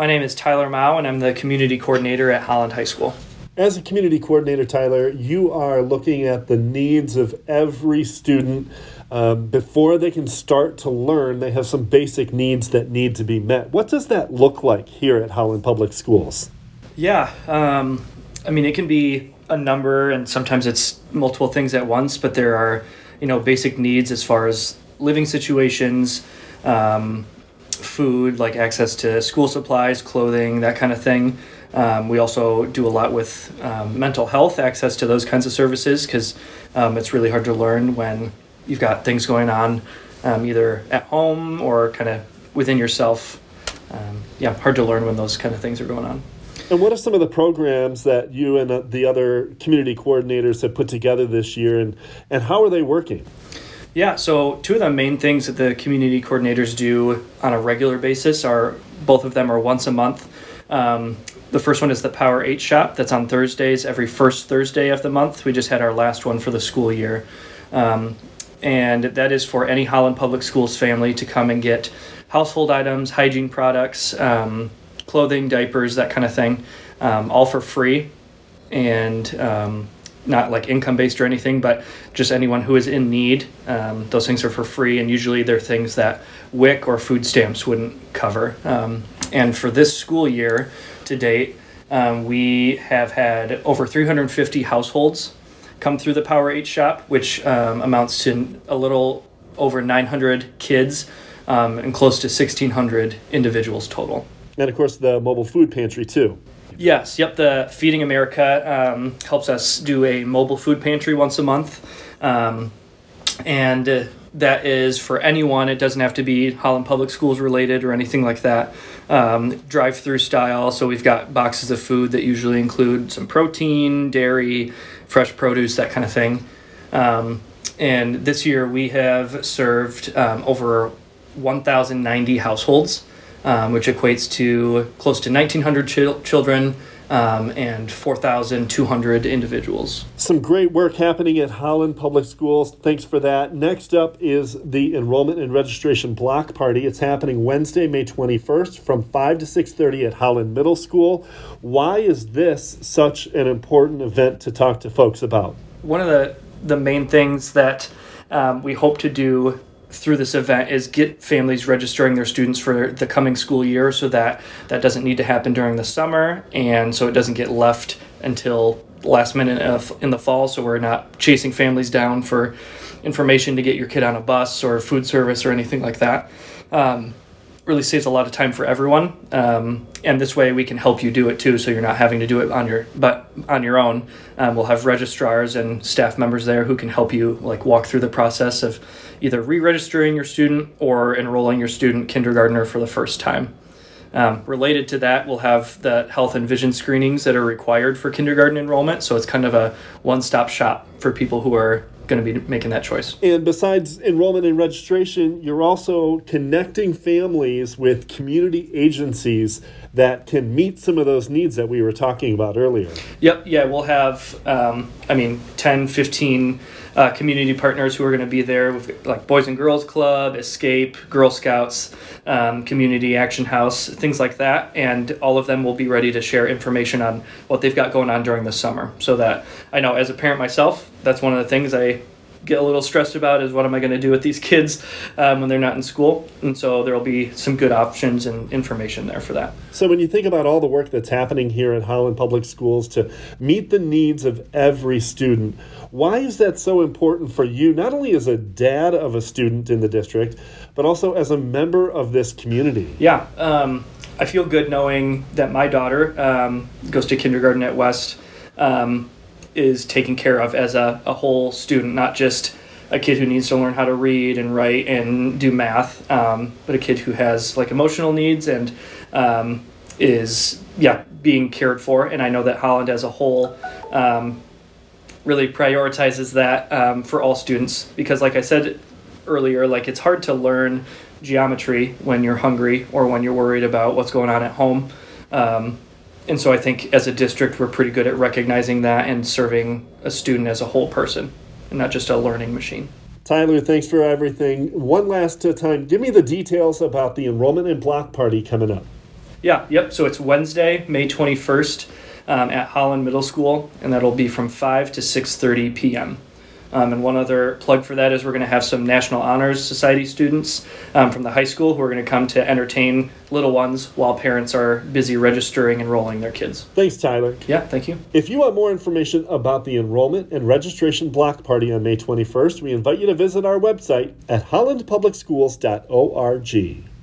My name is Tyler Mao, and I'm the community coordinator at Holland High School. As a community coordinator, Tyler, you are looking at the needs of every student. Before they can start to learn, they have some basic needs that need to be met. What does that look like here at Holland Public Schools? Yeah, it can be a number, and sometimes it's multiple things at once, but there are, basic needs as far as living situations, food, like access to school supplies, clothing, that kind of thing. We also do a lot with mental health, access to those kinds of services, because it's really hard to learn when you've got things going on either at home or kind of within yourself. Hard to learn when those kind of things are going on. And what are some of the programs that you and the other community coordinators have put together this year, and how are they working? Yeah, so two of the main things that the community coordinators do on a regular basis are, both of them are once a month. The first one is the Power 8 Shop. That's on Thursdays, every first Thursday of the month. We just had our last one for the school year. And that is for any Holland Public Schools family to come and get household items, hygiene products, clothing, diapers, that kind of thing, all for free, and not like income-based or anything, but just anyone who is in need. Those things are for free, and usually they're things that WIC or food stamps wouldn't cover. And for this school year to date, we have had over 350 households come through the Power 8 Shop, which amounts to a little over 900 kids and close to 1,600 individuals total. And of course, the mobile food pantry, too. Yes, the Feeding America helps us do a mobile food pantry once a month. And that is for anyone. It doesn't have to be Holland Public Schools related or anything like that. Drive-through style. So we've got boxes of food that usually include some protein, dairy, fresh produce, that kind of thing. And this year we have served over 1,090 households, which equates to close to 1,900 children and 4,200 individuals. Some great work happening at Holland Public Schools. Thanks for that. Next up is the Enrollment and Registration Block Party. It's happening Wednesday, May 21st from 5 to 6:30 at Holland Middle School. Why is this such an important event to talk to folks about? One of the main things that we hope to do through this event is get families registering their students for the coming school year, so that doesn't need to happen during the summer, and so it doesn't get left until last minute in the fall, so we're not chasing families down for information to get your kid on a bus or food service or anything like that. Really saves a lot of time for everyone, and this way we can help you do it too, so you're not having to do it on your own. We'll have registrars and staff members there who can help you walk through the process of either re-registering your student or enrolling your student kindergartner for the first time. Related to that, we'll have the health and vision screenings that are required for kindergarten enrollment, so it's kind of a one-stop shop for people who are going to be making that choice. And besides enrollment and registration, you're also connecting families with community agencies that can meet some of those needs that we were talking about earlier. Yep, yeah, we'll have 10, 15 community partners who are going to be there with Boys and Girls Club, Escape, Girl Scouts, Community Action House, things like that, and all of them will be ready to share information on what they've got going on during the summer. So that I know, as a parent myself, that's one of the things I get a little stressed about, is what am I going to do with these kids when they're not in school, and so there will be some good options and information there for that. So when you think about all the work that's happening here at Holland Public Schools to meet the needs of every student, why is that so important for you, not only as a dad of a student in the district, but also as a member of this community? Yeah, I feel good knowing that my daughter goes to kindergarten at West, is taken care of as a whole student, not just a kid who needs to learn how to read and write and do math, but a kid who has emotional needs and is being cared for. And I know that Holland as a whole really prioritizes that for all students, because like I said earlier, it's hard to learn geometry when you're hungry or when you're worried about what's going on at home. And so I think as a district, we're pretty good at recognizing that and serving a student as a whole person and not just a learning machine. Tyler, thanks for everything. One last time, give me the details about the enrollment and block party coming up. Yeah, yep. So it's Wednesday, May 21st at Holland Middle School, and that'll be from 5 to 6:30 p.m. And one other plug for that is we're going to have some National Honors Society students from the high school who are going to come to entertain little ones while parents are busy registering and enrolling their kids. Thanks, Tyler. Yeah, thank you. If you want more information about the enrollment and registration block party on May 21st, we invite you to visit our website at hollandpublicschools.org.